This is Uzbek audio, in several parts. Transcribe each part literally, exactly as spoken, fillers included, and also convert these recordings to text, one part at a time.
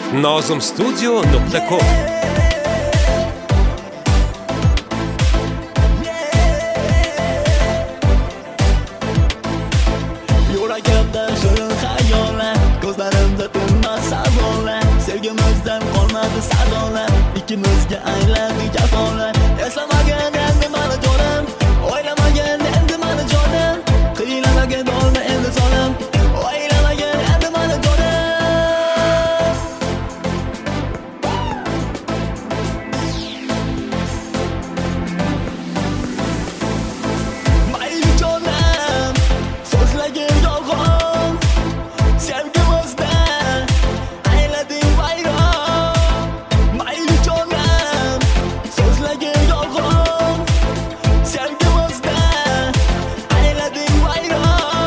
nozim studio nuqta com. Yuragimda shirin xayollar, ko'zlarimda tinmas savollar. Sevgimizdan qolmadi sadolar, ikkimizga aylandi jafolar. Eslamagan endi mani jonim, o'ylamagan endi mani jonim, qiynalmagan olma endi solim, o'ylamagan endi mani jonim. Mayli jonim, so'zlagin yolg'on, sevgimizda aylading vayron. Mayli jonim, so'zlagin yolg'on, sevgimizda aylading vayron.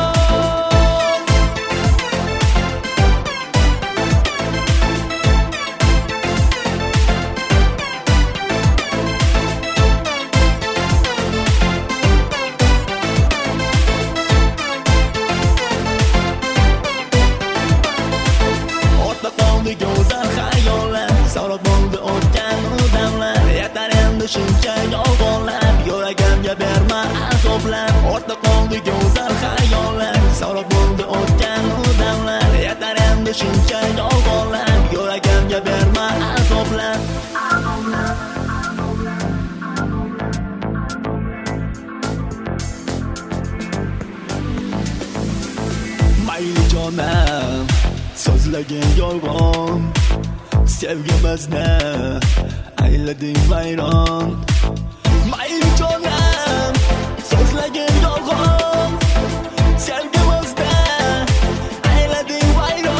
Ortda qoldi go'zal xayollar, sarob bo'ldi o'tgan damlar. Yetar endi shuncha yolg'onlar, yuragimga berma azoblar. Ortda qoldi go'zal xayollar, sarob bo'ldi o'tgan damlar. Yetar endi shuncha yolg'onlar, yuragimga berma azoblar. Mayli jonim, so'zlagin yolg'on, sevgimizni aylading vayron. Mayli jonim, so'zlagin yolg'on, sevgimizda aylading vayron.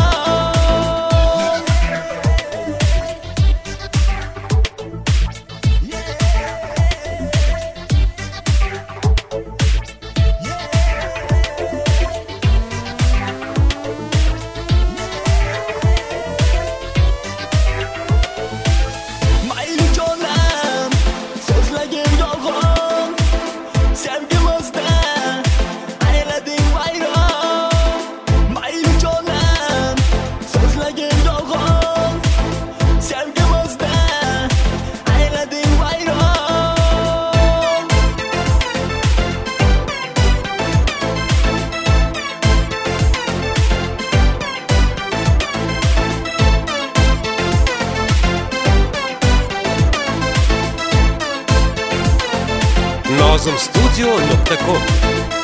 Mayli jonim, so'zlagin yolg'on, sevgimizda aylading vayron. Mayli jonim, so'zlagin yolg'on, sevgimizda aylading vayron. nozim studio nuqta com.